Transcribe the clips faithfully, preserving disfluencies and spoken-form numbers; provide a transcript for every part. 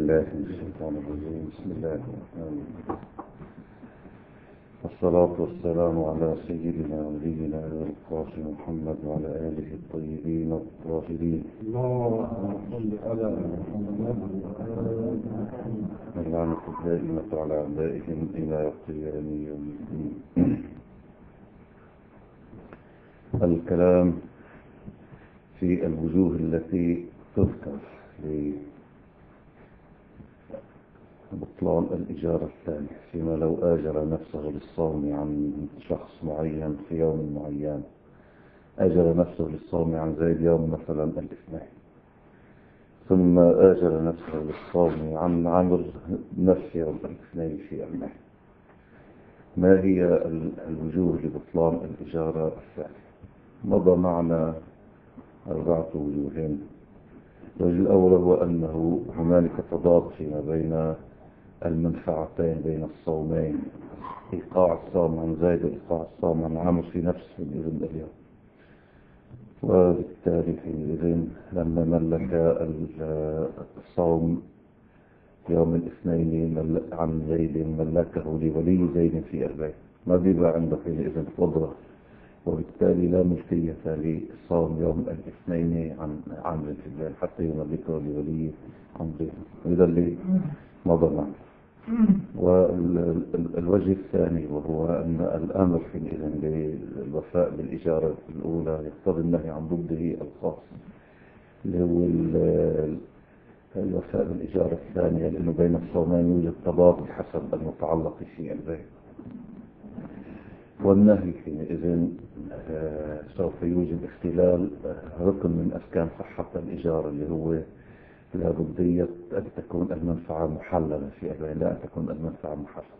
بالله من الشيطان الرجيم. بسم الله الرحمن الرحيم. والصلاة والسلام على سيدنا ونبينا القاسم محمد وعلى آله الطيبين الطاهرين. اللهم صل على محمد اللعنة الدائمة على أعدائهم إلى قيام يوم الدين. الكلام في الوجوه التي تذكر لبطلان الإجارة الثانية، فيما لو آجر نفسه للصوم عن شخص معين في يوم معين، آجر نفسه للصوم عن زيد يوم مثلا الاثنين، ثم آجر نفسه للصوم عن عمر نفس يوم الاثنين في النهي. ما هي الوجوه لبطلان الإجارة الثانية؟ مضى معنا أربعة وجوهين. الوجه الأول هو أنه هنالك تضاد فيما بين المنفعتين بين الصومين، إيقاع الصوم عن زيد وإيقاع الصوم عن عمرو في نفس الإذن اليوم، وبالتالي حينئذ لما ملك الصوم يوم الاثنين عن زيد ملكه لولي زيد في البيت، ما بيبقى عنده حينئذ قدرة، وبالتالي لا ملكية للصوم يوم الاثنين عن عمرو في الليل حتى يملكه لولي عمرو. هذا اللي مضى معنا. والوجه الثاني وهو أن الأمر حينئذ للوفاء بالإجارة الأولى يقتضي النهي عن ضده الخاص اللي هو الوفاء بالإجارة الثانية، لأنه بين الصومين يوجد تضاد حسب المتعلق في البيت. والنهي حينئذ سوف يوجد اختلال ركن من أركان صحة الإجارة اللي هو لا ضدية أن تكون المنفعة محللة في البيت، لا أن تكون المنفعة محللة.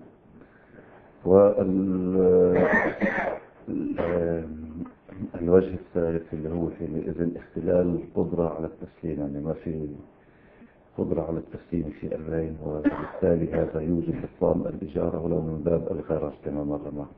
والوجه الثالث اللي هو حينئذ اختلال القدرة على التسليم، يعني ما في قدرة على التسليم في البيت، وبالتالي هذا يوجد بطلان الإجارة ولو من باب الغرض كما مر معنا.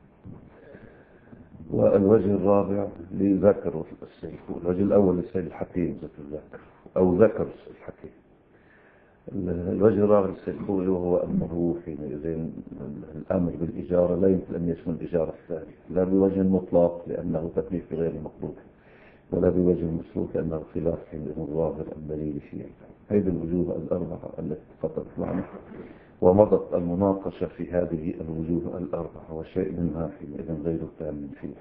والوجه الرابع لذكر السيف، والوجه الأول للسيد الحكيم ذكر ذكر أو ذكر السيد الحكيم. الوجه الرابع للسيد وهو أنه حينئذ الأمر بالإجارة لا يمكن أن يشمل الإجارة الثانية، لا بوجه مطلق لأنه تكليف غير مقبول، ولا بوجه مسلوك لأنه خلاف حينئذ الظاهر الدليل فيه. هذه الوجوه الأربعة التي تفضلت معنا، ومضت المناقشة في هذه الوجوه الأربعة، وشيء منها حينئذ غير تام فيه.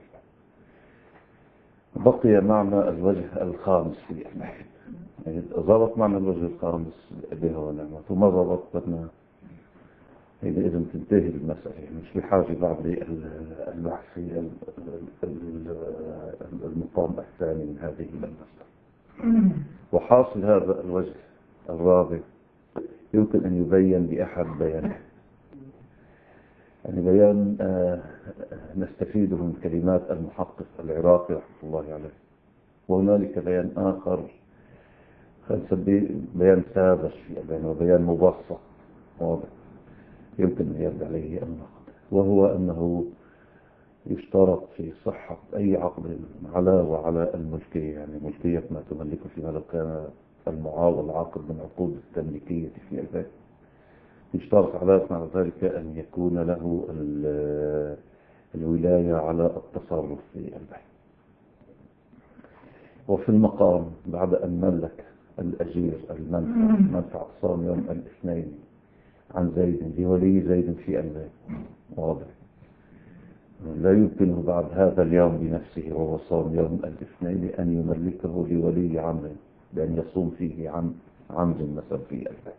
بقي معنا الوجه الخامس في النحو، يعني ضبط معنا الوجه الخامس به ونعمة، ثم ضبطنا حينئذ تنتهي المسألة، مش بحاجة بعد البحث في المقام الثاني من هذه المسألة. وحاصل هذا الوجه الرابع يمكن أن يبين بأحد بيانه، يعني بيان آه نستفيده من كلمات المحقق العراقي رحمه الله عليه. وهنالك بيان آخر نسميه بيان ساذج وبيان مبسط واضح يمكن أن يرد عليه النقد، وهو أنه يشترط في صحة أي عقد علاوة على الملكية، يعني ملكية ما تملكه فيما لو كان المعاوض عقد من عقود التمليكية في البيت، يشترط على مع ذلك أن يكون له الولاية على التصرف في البيت. وفي المقام بعد أن ملك الأجير المنفعة منفعة صوم يوم الاثنين عن زيد لولي زيد في البيت، واضح لا يمكنه بعد هذا اليوم بنفسه وهو صوم يوم الاثنين أن يملكه لولي عمرو بأن يصوم فيه عن عمرو مثلا في البيت.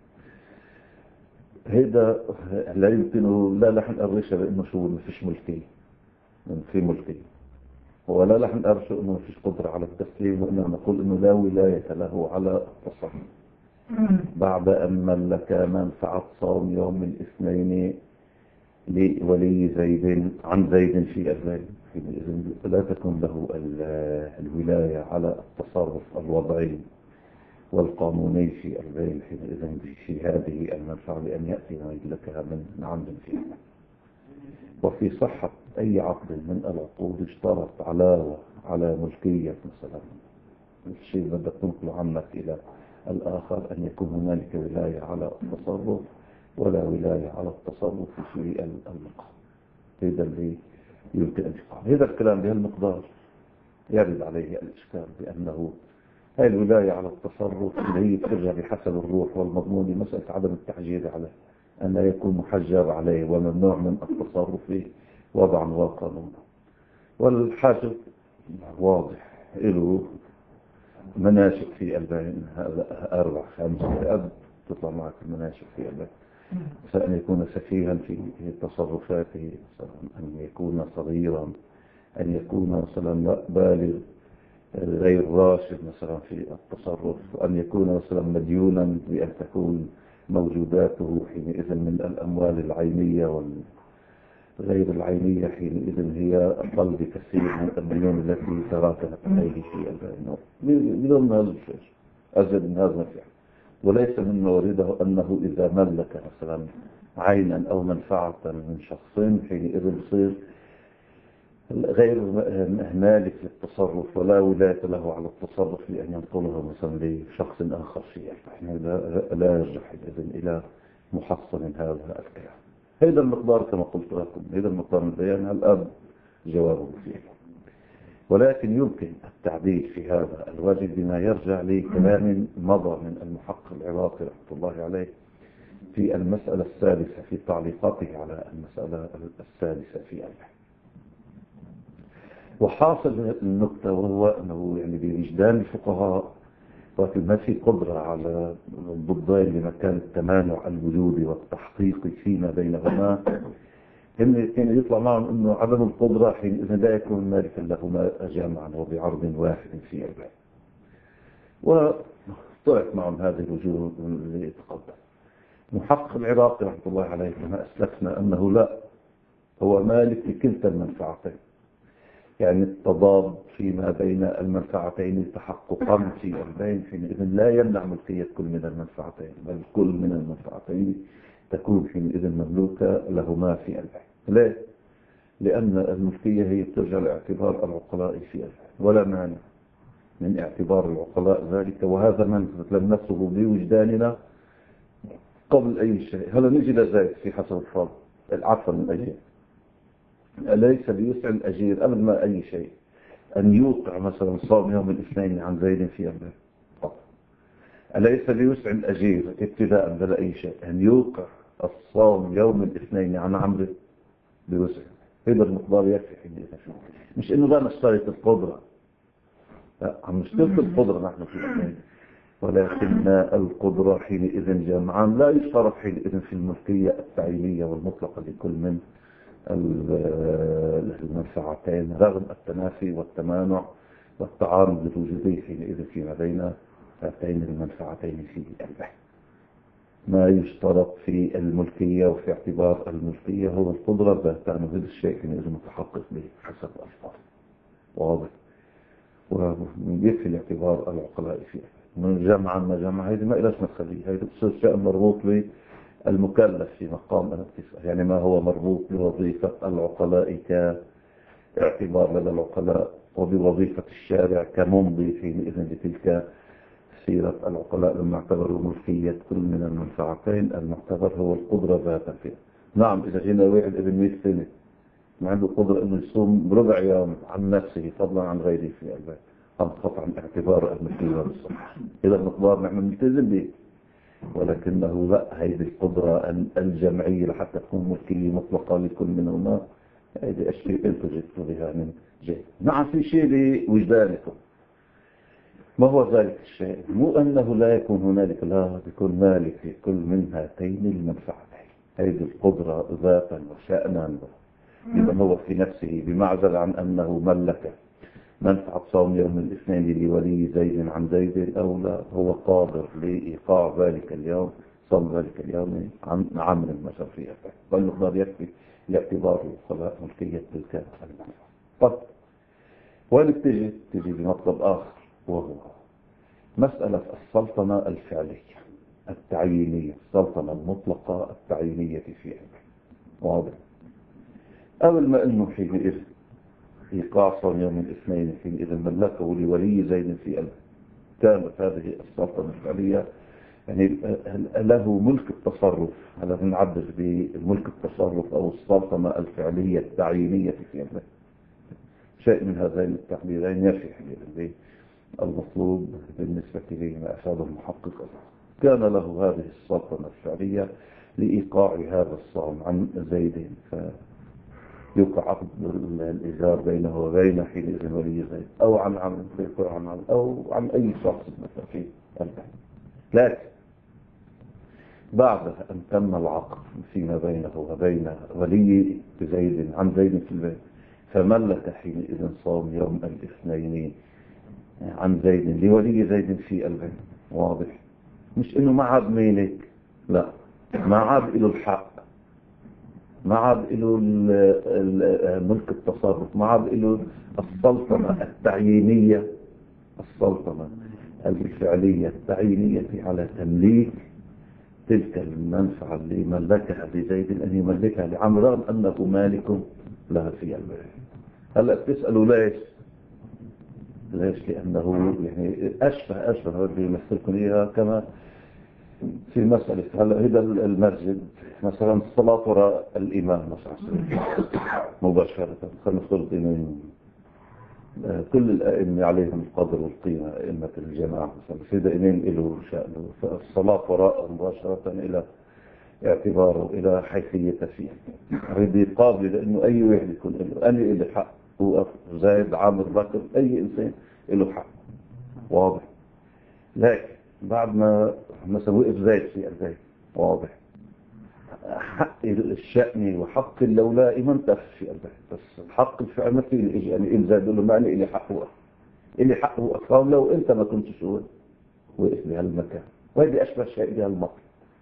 هذا لا يمكنه، لا لحن الرشا بأنه شو ما فيش ملكية، في ملكية، ولا لحن الرشا أنه ما فيش قدرة على التسليم، وإنما نقول أنه لا ولاية له على التصرف بعد أن ملك منفعة صوم يوم الاثنين لولي زيد عن زيد في البيت، لا تكون له الولاية على التصرف الوضعي والقانوني في البيت حينئذ في هذه المنفعة بأن يأتي ويملكها من عمد فيه. وفي صحة أي عقد من العقود اشترط علاوة على ملكية مثلا الشيء بدك تنقل عنك إلى الآخر أن يكون هنالك ولاية على التصرف ولا ولاية على التصرف في المقام. هذا اللي يمكن أن يقع. هذا الكلام بهالمقدار يرد عليه الإشكال بأنه هاي الولاية على التصرف اللي هي ترجع بحسب الروح والمضمون لمسألة عدم التحجير عليه، أن يكون محجر عليه وممنوع من التصرف وضعا وقانونا. والحاجب واضح له مناشئ في البين، أربع خمسة أب تطلع معك المناشئ في البين، فأن يكون سفيها في تصرفاته، أن يكون صغيرا، أن يكون مثلا بالغ غير راشد مثلا في التصرف، أن يكون مثلا مديونا بأن تكون موجوداته حينئذ من الأموال العينية والغير العينية حينئذ هي أقل بكثير من الديون التي تراكمت عليه في البين بدون هذا الشيء أزيد من هذا الفعل. وليس من موارده أنه إذا ملك مثلا عينا أو منفعة من شخص حينئذ يصير غير مالك للتصرف ولا ولاية له على التصرف لأن ينقلها مثلا لشخص آخر فيه. احنا لا يرجح إذن إلى محصن هذا الكلام. هذا المقدار كما قلت لكم، هذا المقدار من البيان الأب جوابه فيه. ولكن يمكن التعديل في هذا الواجب بما يرجع لكلام مضى من المحقق العراقي رحمة الله عليه في المسألة الثالثة في تعليقاته على المسألة الثالثة في البحث. وحاصل النقطة وهو أنه يعني بوجدان الفقهاء ولكن ما في قدرة على الضدين لمكان التمانع الوجودي والتحقيق فيما بينهما، هم كان يطلع معهم أنه عدم القدرة حينئذ لا يكون مالكا لهما جامعا وبعرض واحد في البيع. وطلعت معهم هذه الوجوه اللي تقدم. محقق العراقي رحمة الله عليه كما أسلفنا أنه لا، هو مالك لكلتا المنفعتين، يعني التضاد فيما بين المنفعتين تحققا في البين حينئذ لا يمنع ملكية كل من المنفعتين، بل كل من المنفعتين تكون حينئذ مملوكة لهما في البين. ليه؟ لأن الملكية هي ترجع لاعتبار العقلاء في البين، ولا مانع من اعتبار العقلاء ذلك، وهذا من نفسه بوجداننا قبل أي شيء. هلا نجي لذلك في حسب الفرض العفو من أجل أليس بيسع الأجير قبل ما أي شيء أن يوقع مثلا صوم يوم الاثنين عن زيد في أمره؟ أليس بيسع الأجير ابتداء بلا أي شيء أن يوقع الصوم يوم الاثنين عن عمرو؟ بيسع. هذا المقدار يكفي حينئذ. مش إنه لا نشترط القدرة، لا عم نشترط القدرة نحن في الاثنين، ولكن القدرة حينئذ جمعا لا يشترط حينئذ في الملكية التعيينية والمطلقة لكل من المنفعتين رغم التنافي والتمانع والتعارض الوجودي حينئذ فيما بين هاتين المنفعتين في البحث. ما يشترط في الملكية وفي اعتبار الملكية هو القدرة ذاتها، هذا الشيء حينئذ متحقق به حسب الألفاظ واضح، ويكفي الاعتبار العقلاء فيه. من جمعا ما جمع هذه ما إلاش نخليه، هذا بصير شيء مربوط بالمكلف في مقام الاتصال، يعني ما هو مربوط بوظيفة العقلاء كاعتبار لدى العقلاء وبوظيفة الشارع كممضي حينئذ لتلك سيرة العقلاء لما اعتبروا ملكية كل من المنفعتين، المعتبر هو القدرة ذاتها فيها. نعم إذا جينا واحد ابن مئة سنة ما عنده قدرة انه يصوم بربع يوم عن نفسه فضلا عن غيره في البيت، انقطع عن اعتبار الملكية والصحة، إذا المقدار نحن نلتزم به، ولكنه لا، هذه القدرة الجمعية لحتى تكون ملكية مطلقة لكل منهما، هذه أشياء أنتم جئتوا بها من جهة. نعم في شيء لوجدانكم. ما هو ذلك الشيء؟ مو أنه لا يكون هنالك، لا يكون مالك في كل من هاتين المنفعتين، هذه القدرة ذاتا وشأنا، إذا هو في نفسه بمعزل عن أنه ملك منفعة صوم يوم الاثنين لولي زيد عن زيد أو لا، هو قادر لإيقاع ذلك اليوم، صوم ذلك اليوم عن عمل مثلا فيه، فالمقدار يكفي لاعتباره خلاء ملكية تلك المنفعة. طب وين تجي؟ تجي بمطلب آخر وهو مسألة السلطنة الفعلية التعيينية، السلطنة المطلقة التعيينية في علمه. واضح؟ قبل ما أنه حينئذ إيقاع صوم يوم الاثنين حينئذ ملكه لولي زيد في علمه، كانت هذه السلطنة الفعلية يعني له ملك التصرف. هذا بنعبر بملك التصرف أو السلطنة الفعلية التعيينية في البلد. شيء من هذين التعبيرين يفي المطلوب بالنسبة لما أفاده المحقق. كان له هذه السلطنة الفعلية لإيقاع هذا الصوم عن زيد، فيوقع عقد الإيجار بينه وبين حينئذ ولي زيد، أو عن عمل فيوقع عن عمل، أو عن أي شخص مثلا في البلد. لكن بعد أن تم العقد فيما بينه وبين ولي زيد عن زيد في البيت، فملك حينئذ صوم يوم الاثنين عن زيد لولي زيد في البيت. واضح؟ مش انه ما عاد ميلك، لا، ما عاد له الحق، ما عاد له ملك التصرف، ما عاد له السلطنة التعيينية، السلطنة الفعلية التعيينية على تمليك تلك المنفعة اللي ملكها لزيد أن يملكها لعمر، رغم أنه مالك لها في البيت. هلأ بتسألوا ليش؟ ليش؟ لأنه يعني أشبه أشبه اللي يمثلكم إياها كما في مسألة هلا هذا المسجد مثلا الصلاة وراء الإمام مثلا مباشرة. خلينا نفترض إنه كل الأئمة عليهم القدر والقيمة، أئمة الجماعة مثلا في دائمين له شأنه، فالصلاة وراء مباشرة إلى اعتباره إلى حيثية فيه ردي قابل، لأنه أي واحد يكون له أنا إلي حق، هو زايد عامر بكر، أي إنسان له حق. واضح؟ لكن بعد ما مثلا وقف زايد في البيت، واضح، حق الشأن وحق اللولاء ما انتفى في البيت، بس الحق الفعل ما في الإجي يعني إن زايد له معنى إلي حق هو إلي حق هو أفهم لو أنت ما كنت شو وقف بهالمكان. وهذه أشبه شيء بهالمطر.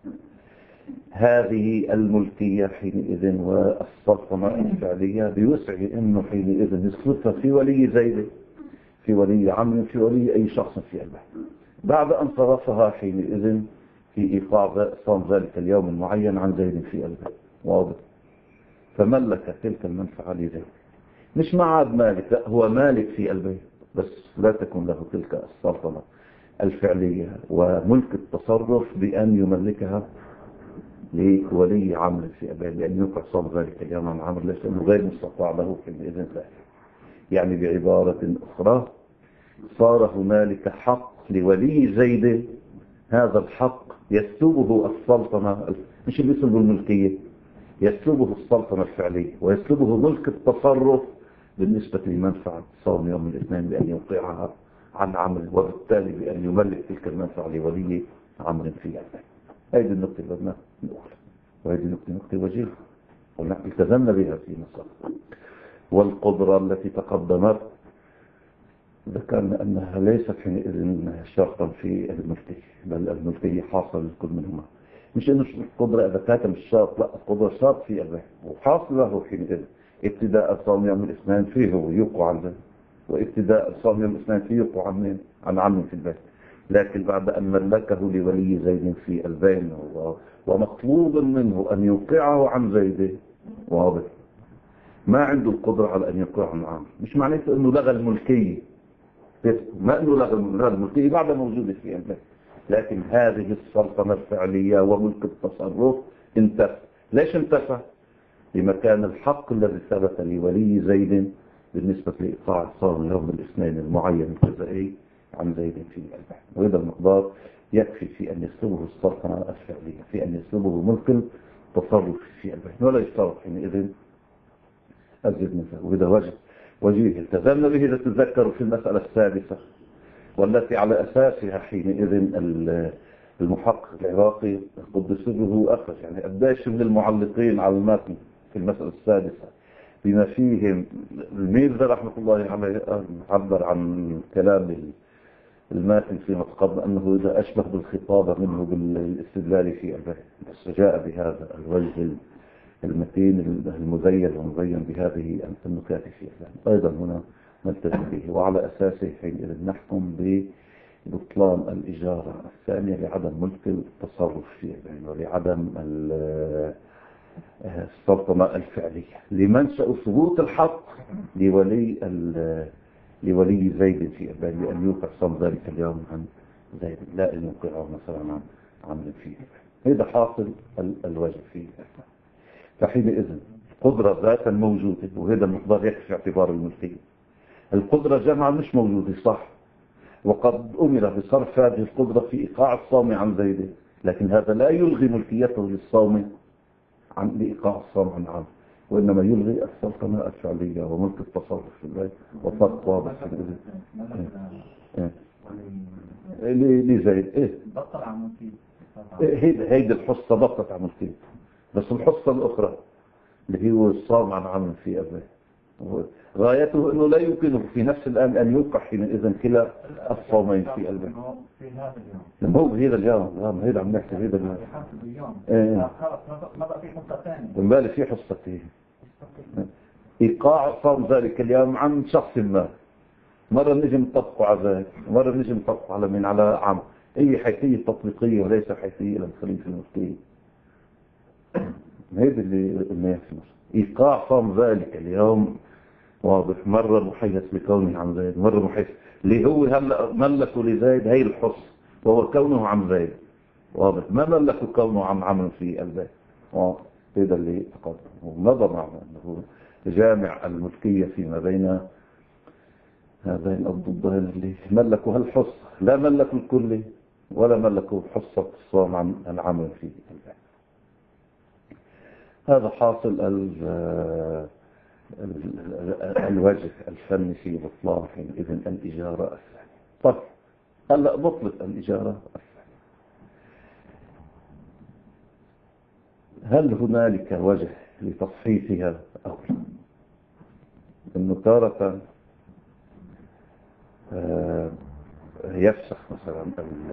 هذه الملكية حينئذ والسلطنة الفعلية بيسعي انه حينئذ يصرفها في ولي زيد، في ولي عمرو، في ولي اي شخص في البلد، بعد ان صرفها حينئذ في ايقاع صوم ذلك اليوم المعين عن زيد في البلد. واضح؟ فملك تلك المنفعة لزيد، مش ما عاد مالك، لا، هو مالك في البيت، بس لا تكون له تلك السلطنة الفعلية وملك التصرف بأن يملكها لولي عمرو في أبيه، لأن يوقع صوم ذلك اليوم عن عمرو، ليس أنه غير مستطاع له في بإذن الله. يعني بعبارة أخرى صار هنالك حق لولي زيد، هذا الحق يسلبه السلطنة، مش اللي يسلبه الملكية، يسلبه السلطنة الفعلية ويسلبه ملك التصرف بالنسبة لمنفعة صوم يوم الاثنين بأن يوقعها عن عمرو، وبالتالي بأن يملك تلك المنفعة لولي عمرو في أبيه. هذه النقطة اللي بدنا نقولها، وهذه النقطة نقطة وجيهة ونحن التزمنا بها في مصر. والقدرة التي تقدمت ذكرنا أنها ليست حينئذ شرطا في الملكية، بل الملكية حاصل لكل منهما. مش إنه القدرة إذا كانت مش شرط، لا، القدرة شرط في البيت وحاصل له حينئذ ابتداء صوم يوم الاثنين فيه ويوقع عن ذلك، وابتداء صوم يوم الاثنين فيه يوقع عن عن عمه في البيت. لكن بعد أن ملكه لولي زيد في البين ومطلوب منه أن يوقعه عن زيد، واضح، ما عنده القدرة على أن يوقعه عن عمرو. مش معناته أنه لغى الملكية، ما أنه لغى الملكية بعد موجودة في البين، لكن هذه السلطنة الفعلية وملك التصرف انتفى. ليش انتفى؟ لمكان الحق الذي ثبت لولي زيد بالنسبة لإيقاع صوم يوم الاثنين المعين الجزائي عن زيد في البحث. وهذا المقدار يكفي في أن يسلبه السلطنة الفعلية، في أن يسلبه ملك التصرف في البحث، ولا يشترط حينئذ أزيد من ذلك. وهذا وجه وجيه التزمنا به لتذكروا في المسألة السادسة، والتي على أساسها حينئذ المحقق العراقي قدس سره أخرج يعني قداش من المعلقين على المتن في المسألة السادسة بما فيهم الميرزا رحمة الله عليه عبر عن كلام الماتن فيما تقدم أنه إذا أشبه بالخطابة منه بالاستدلال في البحث، بس جاء بهذا الوجه المتين المزين ومزين بهذه النكات في البحث. أيضا هنا نلتزم به، وعلى أساسه حينئذ نحكم ببطلان الإجارة الثانية لعدم ملك التصرف في البحث ولعدم السلطنة الفعلية، لمنشأ ثبوت الحق لولي لولي زيد في أباه بأن يوقع صوم ذلك اليوم عن زيد، لا أن يوقعه مثلا عن عمل فيه. هذا حاصل ال- الوجه فيه. فحينئذ قدرة ذاتا موجودة، وهذا المقدار يكفي اعتبار الملكية. القدرة جمعا مش موجودة صح، وقد أمر بصرف هذه القدرة في إيقاع الصوم عن زيد، لكن هذا لا يلغي ملكيته للصوم عن لإيقاع الصوم عن عام، وإنما يلغي السلطنة الفعلية وملك التصرف في البيت وفرق واضح في الإذن. لزيد إيه بطل عن هيدا هيدا الحصة بطلت عن ملكية، بس الحصة الأخرى اللي هو الصوم عن عام في أباه غايته أنه لا يمكنه في نفس الآن أن يوقع حينئذ كلا الصومين في قلبه. في هذا اليوم لما هو هذا اليوم نعم هذا عم نحكي هذا اليوم يحاسب اليوم إيه. خلاص ما بقى في حصة ثانية بالبالي في حصتين إيقاع صوم ذلك اليوم عن شخص ما، مرة نجي نطبقه على ذلك، مرة نجي نطبقه على من على عام، هي حيثية تطبيقية وليس حيثية للخليفة المفتي. هذا اللي قلنا يحسن إيقاع صوم ذلك اليوم واضح، مرة محيث بكونه عن زيد، مرة محيث اللي هو هلا ملكه لزيد هي الحص وهو كونه عن زيد واضح، ما ملكه كونه عن عمل في البيت واضح. هذا اللي تقدم ونظر معنا أنه جامع الملكية فيما بين هذين الضدين اللي ملكوا هالحص، لا ملكوا الكل ولا ملكوا حصة الصوم عن العمل في البيت. هذا حاصل الوجه الفني في بطلان حينئذ الإجارة الثانية. طيب هلا بطلت الإجارة الثانية، هل هنالك وجه لتصحيحها أو لا؟ إنه تارة يفسخ مثلا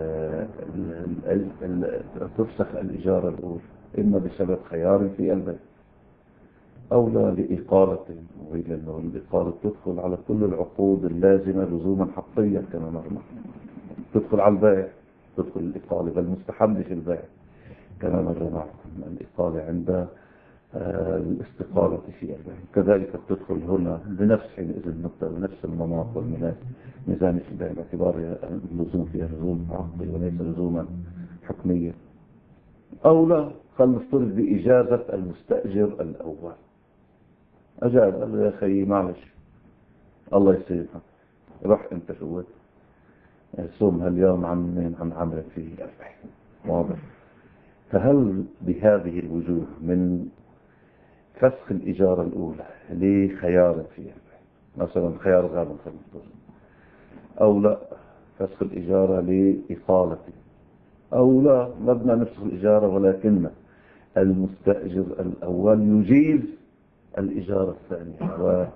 تفسخ الإجارة الأولى إما بسبب خيار في البيت أو لا لإقالة، وإلى أنه الإقالة تدخل على كل العقود اللازمة لزوما حقيا كما مرنا، تدخل على البيع، تدخل الإقالة بل مستحب في البيع كما مرنا الإقالة عند الاستقالة في البيع، كذلك تدخل هنا بنفس حينئذ النقطة بنفس المناط والميزان في البيع باعتبار اللزوم فيها لزوم عقلي وليس لزوما حكميا. أو لا خل نفترض بإجازة المستأجر الأول، أجاب قال له يا أخي معلش الله يسيبها روح أنت شوت صوم هاليوم عن من عن عمل فيه البيع واضح. فهل بهذه الوجوه من فسخ الإجارة الأولى لخيار فيه البيع مثلا خيار غابة أو لا فسخ الإجارة لإقالته أو لا مبنى نفسه الإجارة ولكن المستأجر الأول يجيز الإجارة الثانية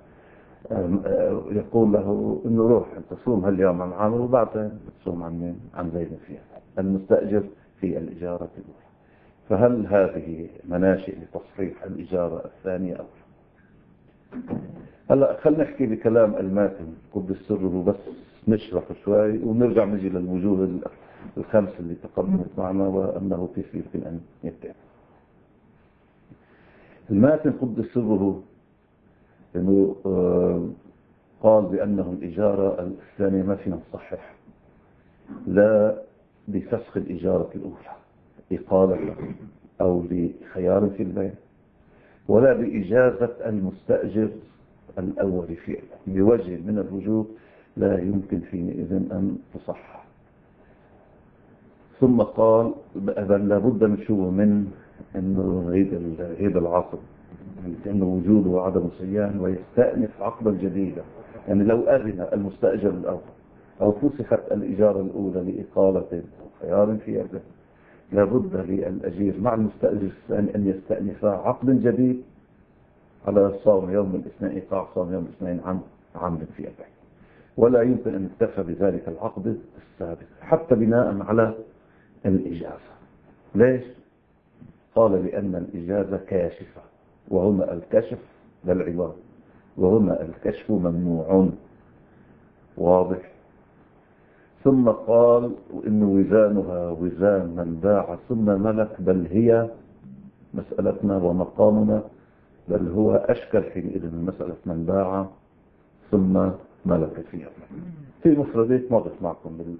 ويقول له إنه روح أنت صوم هاليوم عن عامر وبعدين تصوم عن مين عن زيد فيها المستأجر في الإجارة الأولى. فهل هذه مناشئ لتصحيح الإجارة الثانية أو لا؟ هلا خلينا نحكي بكلام الماتن قدس سره بس نشرح شوي ونرجع نجي للوجوه الخمس اللي تقدمت معنا وأنه كيف يمكن أن يتم. الماتن قدس سره إنه قال بأنه الإجارة الثانية ما فينا نصحح لا بفسخ الإجارة الأولى إقالة أو لخيار في البيع ولا بإجازة المستأجر الأول فيه بوجه من الوجوه لا يمكن حينئذ أن تصح. ثم قال بل لابد من شو من انه هيدا العقد انه وجوده وعدم صيان ويستأنف عقدا جديدا. يعني لو أذن المستأجر الأول أو فسخت الإجارة الأولى لإقالة أو خيار في يده لابد للأجير مع المستأجر الثاني أن يستأنف عقد جديد على صوم يوم الاثنين إيقاع صوم يوم الاثنين عن عمد في يده، ولا يمكن أن يكتفى بذلك العقد السابق حتى بناء على الإجازة. ليش؟ قال لأن الإجازة كاشفة وهنا الكشف للعباد وهنا الكشف ممنوع واضح. ثم قال إن وزانها وزان من باع ثم ملك بل هي مسألتنا ومقامنا بل هو أشكل حينئذ من مسألة من باع ثم ملك في أربعين. في مفردات مرت معكم بال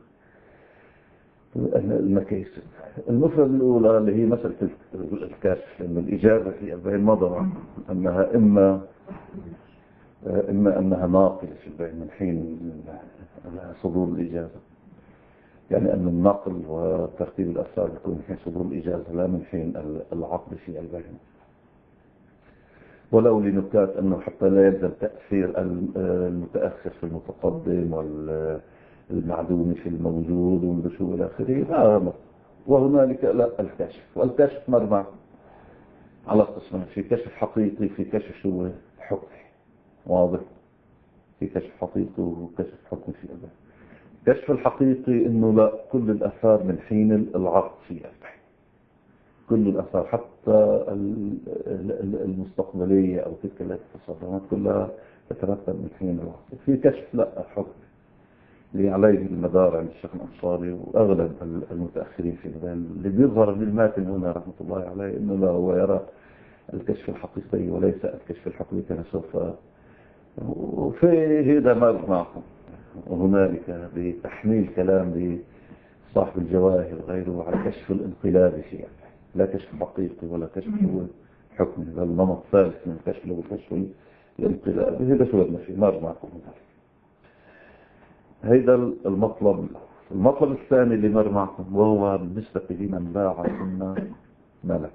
المكاسب. المفرد الأولى اللي هي مسألة الكشف، إن الإجازة في أربعين مضى أنها إما إما أنها ناقلة في البين من حين صدور الإجازة، يعني أن النقل وترتيب الأفعال يكون من حين صدور الإجازة لا من حين العقد في البين. ولو لنكات أنه حتى لا يلزم تأثير المتأخر في المتقدم والمعدوم في الموجود والبشو إلى آخره لا أمر. وهنالك لا الكشف، والكشف مرمى على قسمين، في كشف حقيقي في كشف شو حكمي. واضح؟ في كشف حقيقي وكشف حكمي في البين. الكشف الحقيقي انه لا، كل الاثار من حين العقد في البين، كل الاثار حتى المستقبليه او تلك التي تصدمت كلها تترتب من حين العقد. في كشف لا حكم اللي عليه المدار عند الشيخ الانصاري واغلب المتاخرين في البين، اللي بيظهر بالماتن هنا رحمه الله عليه انه لا، هو يرى الكشف الحقيقي وليس الكشف الحكمي كما سوف. وفي هذا مر معكم. وهنالك بتحميل كلام لصاحب الجواهر وغيره على كشف الانقلاب فيه، لا كشف حقيقي ولا كشف حكمي، بل نمط ثالث من كشف له كشف الانقلاب. هذا شو بدنا فيه، مر معكم هذا المطلب. المطلب الثاني اللي مر معكم وهو بالنسبة لمن باع ثم ملك.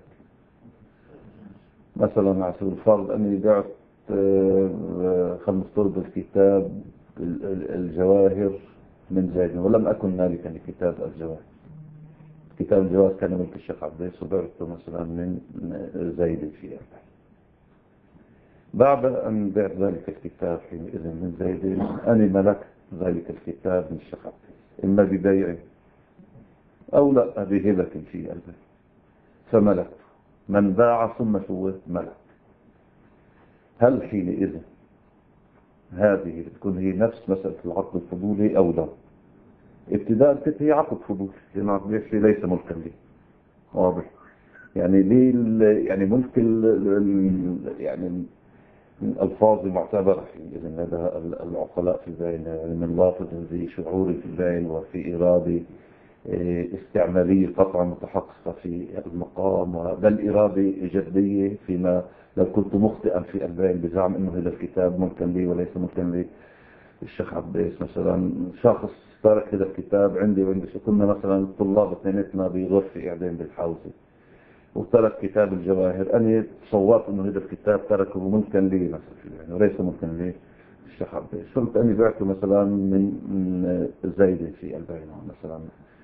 مثلا على سبيل الفرض أني بعت خمس طرد الكتاب الجواهر من زيد ولم أكن مالكا لكتاب الجواهر. كتاب الجواهر كان ملك الشيخ عباس وبعته مثلا من زيد في أربعين. بعد أن بعت ذلك الكتاب حينئذ من زيد أنا ملكت ذلك الكتاب من الشيخ عباس، إما ببيع أو لا بهبة في أربعين، فملكت. من باع ثم شو ملك. هل حينئذ هذه تكون هي نفس مسألة العقد الفضولي أو لا؟ ابتداء كانت هي عقد فضولي، لأن عقد ليس ملكا لي. واضح؟ يعني ليه يعني ملك يعني من ألفاظ معتبرة إذن هذا العقلاء في البين، يعني من لافظ ذي شعور في البين وفي إرادة استعمالية قطعا متحققة في المقام، بل إرادة جدية فيما لو كنت مخطئا في البين بزعم انه هذا الكتاب ممكن لي وليس ممكن لي. الشيخ عباس مثلا شخص ترك هذا الكتاب عندي وعندي، كنا مثلا الطلاب اثنيناتنا بغرفة اعدام بالحوزة وترك كتاب الجواهر، أنا تصورت انه هذا الكتاب تركه ممكن لي مثلا يعني وليس ممكن لي الشيخ عباس، قلت أني بعته مثلا من زيد في البين مثلا.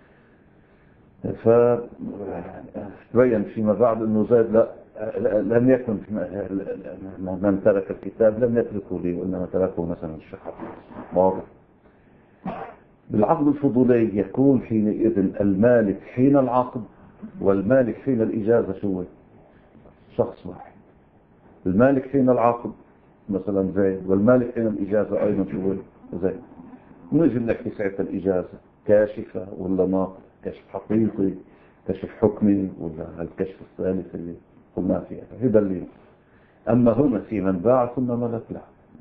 فتبين فيما بعد انه زيد لا لم يكن من ترك الكتاب لم يتركه لي وانما تركه مثلا الشيخ عباس. واضح؟ بالعقد الفضولي يكون حينئذ المالك حين العقد والمالك حين الإجازة شو شخص واحد. المالك حين العقد مثلا زيد، والمالك حين الإجازة أيضا شو زيد. نجي نحكي ساعة الإجازة كاشفة ولا ناقل، كشف حقيقي، كشف حكمي، ولا الكشف الثالث اللي قلنا فيه هذا اللي. أما هنا في من باع ثم ملك لا،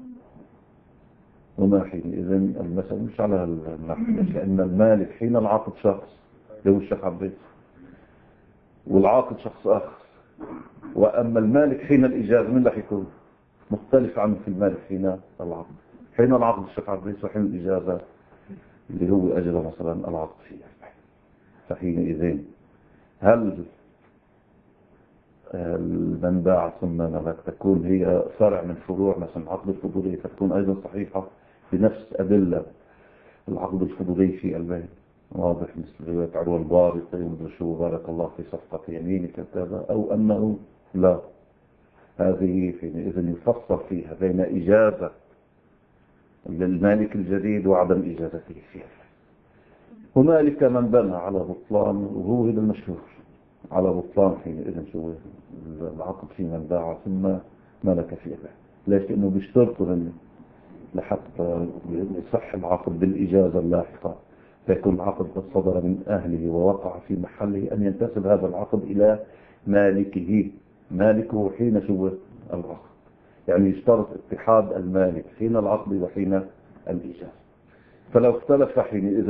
هنا حينئذ المسألة مش على النحو، لأن المالك حين العقد شخص اللي هو الشيخ عباس، والعاقد شخص آخر. وأما المالك حين الإجازة من رح يكون مختلف عنه في المالك حين العقد. حين العقد الشيخ عباس وحين الإجازة اللي هو أجل مثلا العقد فيه. فحينئذ هل من باع ثم ملك تكون هي فرع من فروع مثلا عقد الفضولي، فتكون أيضا صحيحة بنفس أدلة العقد الفضولي في البين. واضح؟ مثل رواية عروة البارقي ومدري شو بارك الله في صفقة يمينك كذا، أو أنه لا، هذه حينئذ يفصل فيها بين إجازة للمالك الجديد وعدم إجازته فيها. هنالك من بنى على بطلان، وهو هذا المشهور على بطلان حينئذ شو العقد في من باع ثم ملك فيه. ليش؟ لأنه بيشترطوا هن لحتى يصح العقد بالإجازة اللاحقة، فيكون العقد قد صدر من أهله ووقع في محله، أن ينتسب هذا العقد إلى مالكه، مالكه حين شو العقد. يعني يشترط اتحاد المالك حين العقد وحين الإجازة. فلو اختلف حينئذ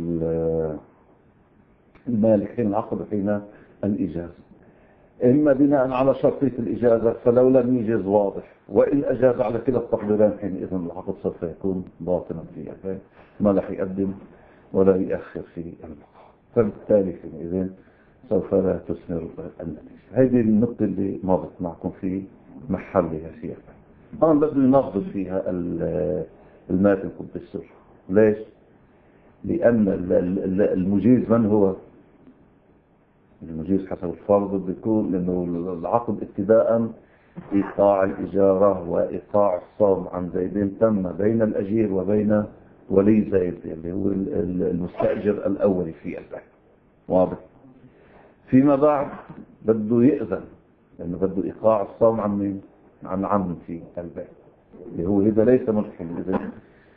المالك حين العقد حين الإجازة، إما بناء على شرطية الإجازة فلو لم يجز واضح، وإن أجاز على كلا التقديرين حينئذ العقد سوف يكون باطلا في البيع، ما رح يقدم ولا يأخر في البقاء، فبالتالي حينئذ سوف لا تثمر النتيجة. هذه النقطة اللي مضت معكم في محلها فيها. أنا بدي نفضل فيها الماتن قد السر. ليش؟ لأن المجيز من هو؟ المجيز حسب الفرض بيكون لأنه العقد ابتداء إيقاع الإجارة وإيقاع الصوم عن زيدين تم بين الأجير وبين ولي زيد اللي هو المستأجر الأولي في البيع. واضح؟ فيما بعد بده يأذن لأنه بده إيقاع الصوم عن مين؟ عن عم في البيع اللي هو إذا ليس ملحن إذن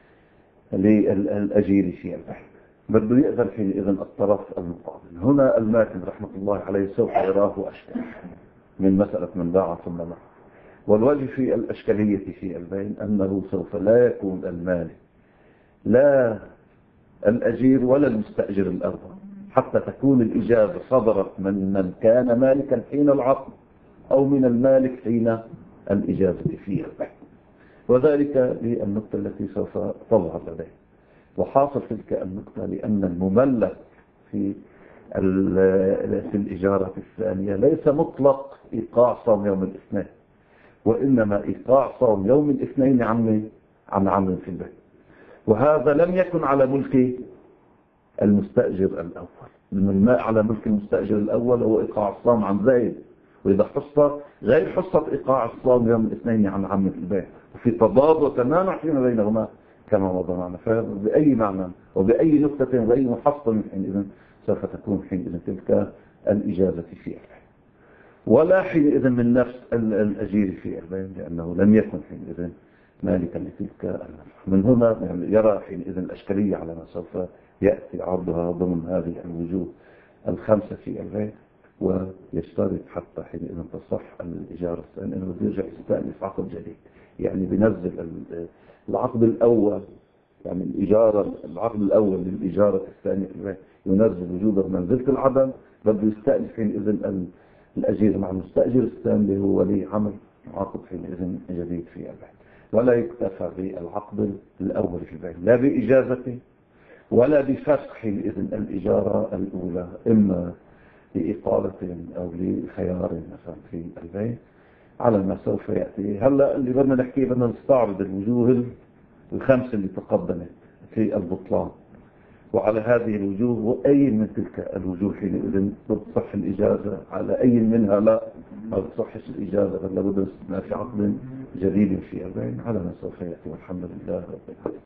للأجير في البيع، بده يأذن حينئذ الطرف المقابل. هنا الماتن رحمة الله عليه سوف يراه أشكال من مسألة من باع ثم باع، والوجه في الأشكالية في البين أنه سوف لا يكون المالك لا الأجير ولا المستأجر الأرض حتى تكون الإجازة صدرت من من كان مالكا حين العقد أو من المالك حين الإجازة في البيع، وذلك للنقطة التي سوف تظهر لديه. وحاصل تلك النقطة لأن المملك في في الإجارة الثانية ليس مطلق إيقاع صوم يوم الاثنين، وإنما إيقاع صوم يوم الاثنين عن عن عام في البيت، وهذا لم يكن على ملك المستأجر الأول، لأن الماء على ملك المستأجر الأول هو إيقاع الصوم عن زيد، وإذا حصة غير حصة إيقاع الصوم يوم الاثنين عن عام في البيت، وفي تضاد وتمانع فيما بينهما كما وضعنا. فبأي معنى وبأي نقطة غير محصة حينئذ سوف تكون حينئذ تلك الإجازة في البيع، ولا حينئذ من نفس الأجير في البيع لأنه لم يكن حينئذ مالكا لتلك النفع. من هنا يعني يرى حينئذ الأشكالية على ما سوف يأتي عرضها ضمن هذه الوجوه الخمسة في البيع، ويشترط حتى حينئذ تصح الإجارة الثانية أنه يرجع يستأنف عقد جديد، يعني بنزل العقد الأول، يعني الإجارة العقد الأول للإجارة الثانية ينزل وجوده منزلة العدم، بده يستأنف حينئذ الأجير مع المستأجر الثاني اللي هو ولي عمل عقد حينئذ جديد في البيع، ولا يكتفى بالعقد الأول في البيع لا بإجازته ولا بفسخ حينئذ الإجارة الأولى، إما لإقالة أو لخيار مثلا في البيع على ما سوف يأتي. هلا اللي بدنا نحكيه بدنا نستعرض الوجوه الخمسة اللي تقدمت في البطلان، وعلى هذه الوجوه وأي من تلك الوجوه حينئذ تصح الإجازة، على أي منها لا ما تصحش الإجازة بل لابد ما في عقد جديد في البيع على ما سوف يأتي، والحمد لله رب العالمين.